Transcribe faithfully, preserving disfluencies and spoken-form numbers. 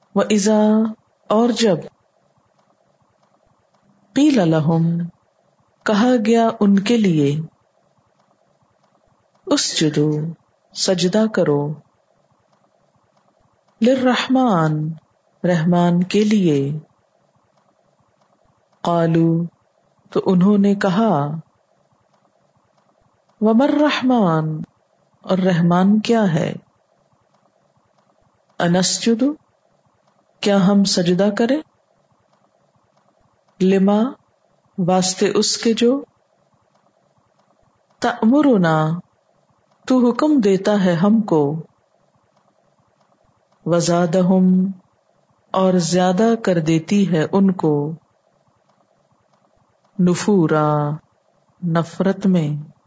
व इज़ा और जब क़ील लहुम कहा गया उनके लिए उसजुदू सजदा करो लिर्रहमान रहमान के लिए क़ालू तो उन्होंने कहा वमर रहमान और रहमान क्या है अनस्जुदु क्या हम सजदा करें लिमा वास्ते उसके जो तअमुरुना तू हुक्म देता है हमको वज़ादहुम और ज्यादा कर देती है उनको नुफूरा नफरत में।